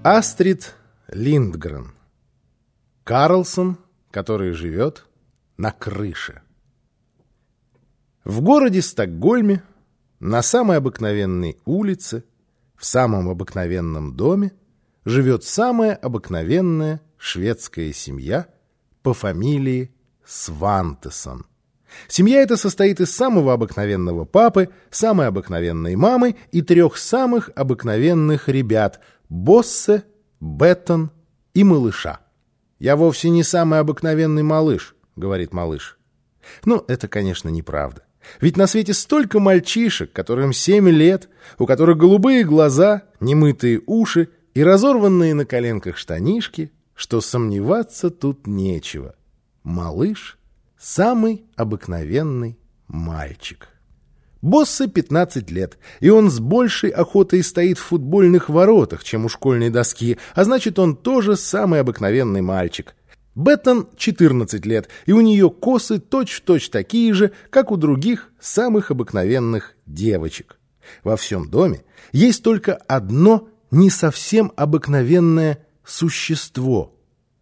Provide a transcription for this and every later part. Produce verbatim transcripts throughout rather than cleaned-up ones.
Астрид Линдгрен. Карлсон, который живет на крыше. В городе Стокгольме, на самой обыкновенной улице, в самом обыкновенном доме, живет самая обыкновенная шведская семья по фамилии Свантессон. Семья эта состоит из самого обыкновенного папы, самой обыкновенной мамы и трех самых обыкновенных ребят – Боссе, Беттон и малыша. «Я вовсе не самый обыкновенный малыш», — говорит малыш. Ну, это, конечно, неправда. Ведь на свете столько мальчишек, которым семь лет, у которых голубые глаза, немытые уши и разорванные на коленках штанишки, что сомневаться тут нечего. Малыш — самый обыкновенный мальчик. Боссе пятнадцать лет, и он с большей охотой стоит в футбольных воротах, чем у школьной доски, а значит, он тоже самый обыкновенный мальчик. Беттон четырнадцать лет, и у нее косы точь-в-точь такие же, как у других самых обыкновенных девочек. Во всем доме есть только одно не совсем обыкновенное существо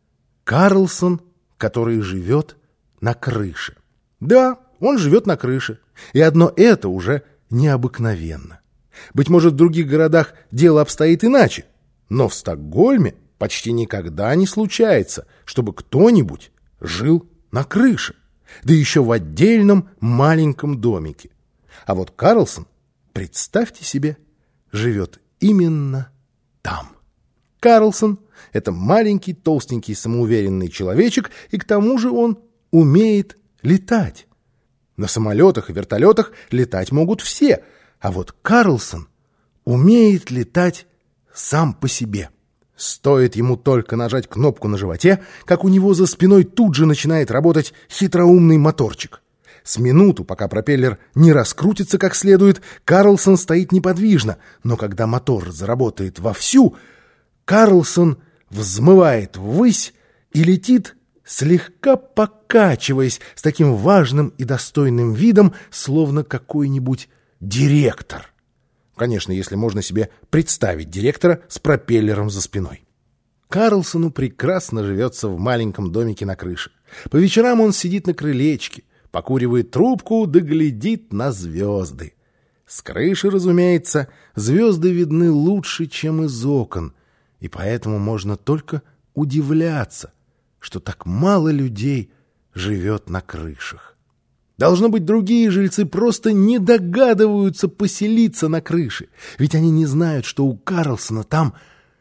— Карлсон, который живет на крыше. Да, он живет на крыше, и одно это уже необыкновенно. Быть может, в других городах дело обстоит иначе, но в Стокгольме почти никогда не случается, чтобы кто-нибудь жил на крыше, да еще в отдельном маленьком домике. А вот Карлсон, представьте себе, живет именно там. Карлсон — это маленький, толстенький, самоуверенный человечек, и к тому же он умеет летать. На самолетах и вертолетах летать могут все, а вот Карлсон умеет летать сам по себе. Стоит ему только нажать кнопку на животе, как у него за спиной тут же начинает работать хитроумный моторчик. С минуту, пока пропеллер не раскрутится как следует, Карлсон стоит неподвижно, но когда мотор заработает вовсю, Карлсон взмывает ввысь и летит, слегка покачиваясь с таким важным и достойным видом, словно какой-нибудь директор. Конечно, если можно себе представить директора с пропеллером за спиной. Карлсону прекрасно живется в маленьком домике на крыше. По вечерам он сидит на крылечке, покуривает трубку да глядит на звезды. С крыши, разумеется, звезды видны лучше, чем из окон, и поэтому можно только удивляться, что так мало людей живет на крышах. Должно быть, другие жильцы просто не догадываются поселиться на крыше, ведь они не знают, что у Карлсона там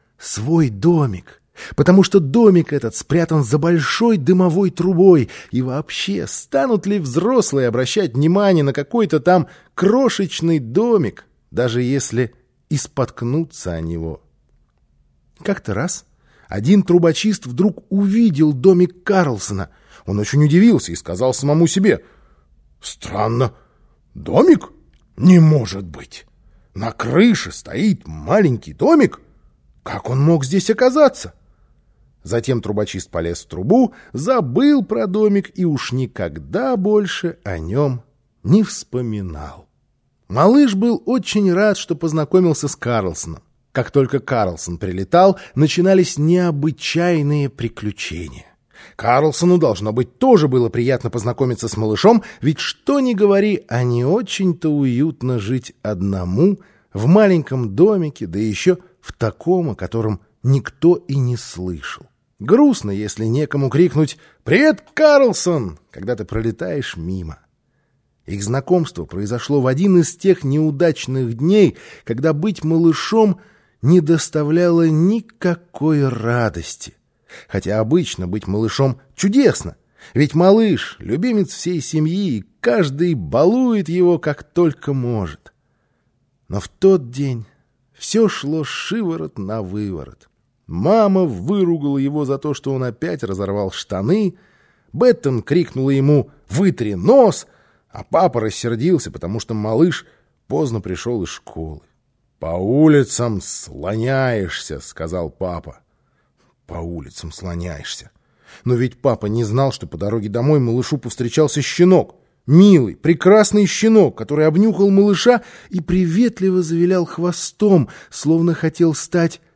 свой домик, потому что домик этот спрятан за большой дымовой трубой, и вообще станут ли взрослые обращать внимание на какой-то там крошечный домик, даже если и споткнутся о него. Как-то раз один трубочист вдруг увидел домик Карлсона. Он очень удивился и сказал самому себе: «Странно, домик? Не может быть! На крыше стоит маленький домик? Как он мог здесь оказаться?» Затем трубочист полез в трубу, забыл про домик и уж никогда больше о нем не вспоминал. Малыш был очень рад, что познакомился с Карлсоном. Как только Карлсон прилетал, начинались необычайные приключения. Карлсону, должно быть, тоже было приятно познакомиться с малышом, ведь что ни говори, а не очень-то уютно жить одному в маленьком домике, да еще в таком, о котором никто и не слышал. Грустно, если некому крикнуть «Привет, Карлсон!», когда ты пролетаешь мимо. Их знакомство произошло в один из тех неудачных дней, когда быть малышом не доставляло никакой радости. Хотя обычно быть малышом чудесно, ведь малыш — любимец всей семьи, и каждый балует его как только может. Но в тот день все шло шиворот на выворот. Мама выругала его за то, что он опять разорвал штаны, Беттон крикнула ему «Вытри нос!», а папа рассердился, потому что малыш поздно пришел из школы. «По улицам слоняешься», — сказал папа. По улицам слоняешься. Но ведь папа не знал, что по дороге домой малышу повстречался щенок. Милый, прекрасный щенок, который обнюхал малыша и приветливо завилял хвостом, словно хотел стать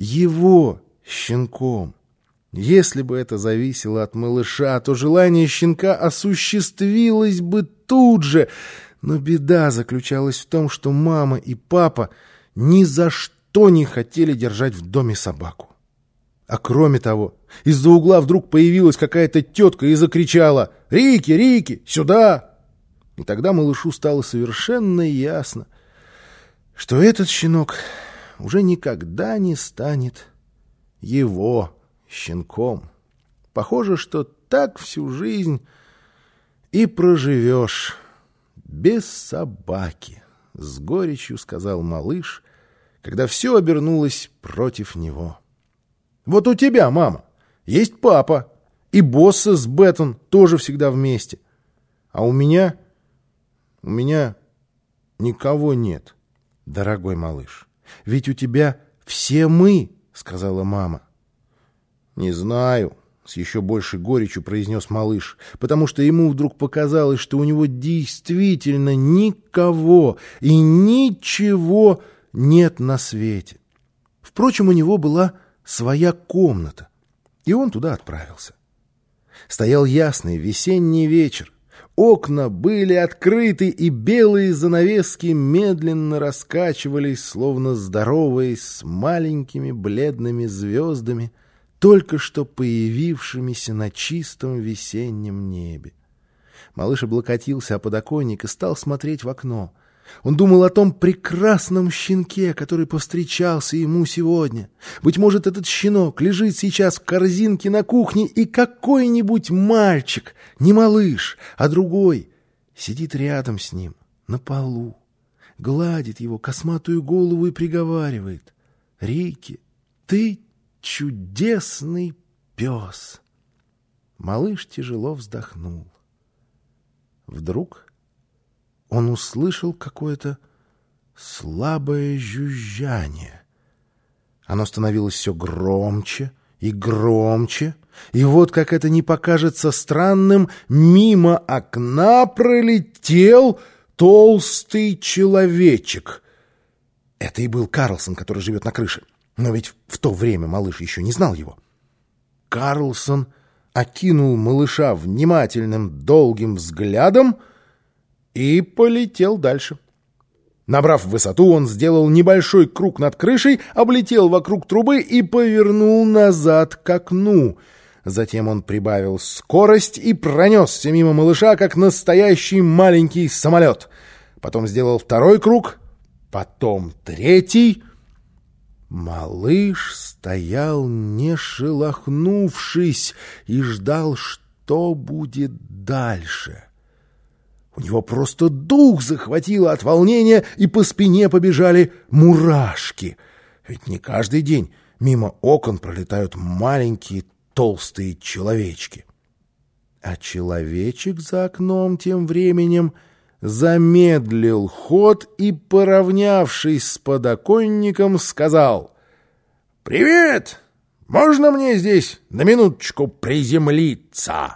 его щенком. Если бы это зависело от малыша, то желание щенка осуществилось бы тут же. Но беда заключалась в том, что мама и папа ни за что не хотели держать в доме собаку. А кроме того, из-за угла вдруг появилась какая-то тетка и закричала: «Рики, Рики, сюда!» И тогда малышу стало совершенно ясно, что этот щенок уже никогда не станет его щенком. Похоже, что так всю жизнь и проживешь без собаки, — с горечью сказал малыш, когда все обернулось против него. Вот у тебя, мама, есть папа, и босса с Беттон тоже всегда вместе. А у меня... у меня никого нет, дорогой малыш. Ведь у тебя все мы, — сказала мама. Не знаю, — с еще большей горечью произнес малыш, потому что ему вдруг показалось, что у него действительно никого и ничего нет на свете. Впрочем, у него была своя комната, и он туда отправился. Стоял ясный весенний вечер. Окна были открыты, и белые занавески медленно раскачивались, словно здороваясь с маленькими бледными звездами, только что появившимися на чистом весеннем небе. Малыш облокотился о подоконник и стал смотреть в окно. Он думал о том прекрасном щенке, который повстречался ему сегодня. Быть может, этот щенок лежит сейчас в корзинке на кухне, и какой-нибудь мальчик, не малыш, а другой, сидит рядом с ним на полу, гладит его косматую голову и приговаривает: «Рики, ты чудесный пес». Малыш тяжело вздохнул. Вдруг он услышал какое-то слабое жужжание. Оно становилось все громче и громче, и вот, как это не покажется странным, мимо окна пролетел толстый человечек. Это и был Карлсон, который живет на крыше. Но ведь в то время малыш еще не знал его. Карлсон окинул малыша внимательным долгим взглядом и полетел дальше. Набрав высоту, он сделал небольшой круг над крышей, облетел вокруг трубы и повернул назад к окну. Затем он прибавил скорость и пронесся мимо малыша, как настоящий маленький самолет. Потом сделал второй круг, потом третий. Малыш стоял, не шелохнувшись, и ждал, что будет дальше. У него просто дух захватило от волнения, и по спине побежали мурашки. Ведь не каждый день мимо окон пролетают маленькие толстые человечки. А человечек за окном тем временем замедлил ход и, поравнявшись с подоконником, сказал: «Привет! Можно мне здесь на минуточку приземлиться?»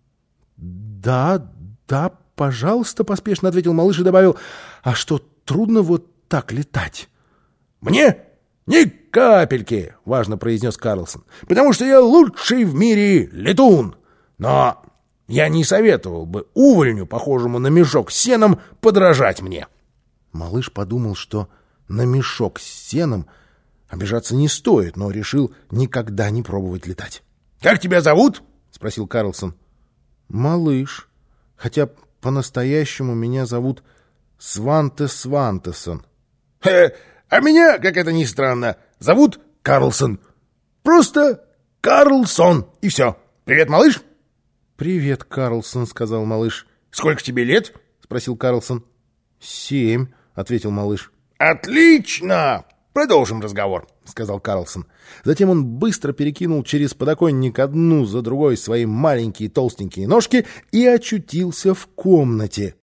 «Да, да, пожалуйста», — поспешно ответил малыш и добавил: «А что, трудно вот так летать?» «Мне? Ни капельки!» — важно произнес Карлсон. «Потому что я лучший в мире летун. Но я не советовал бы увольню, похожему на мешок с сеном, подражать мне». Малыш подумал, что на мешок с сеном обижаться не стоит, но решил никогда не пробовать летать. «Как тебя зовут?» — спросил Карлсон. «Малыш, хотя по-настоящему меня зовут Сванте Свантесон». «Хе, а меня, как это ни странно, зовут Карлсон. Просто Карлсон, и все. Привет, малыш!» «Привет, Карлсон», — сказал малыш. «Сколько тебе лет?» — спросил Карлсон. «Семь», — ответил малыш. «Отлично! Продолжим разговор», — сказал Карлсон. Затем он быстро перекинул через подоконник одну за другой свои маленькие толстенькие ножки и очутился в комнате.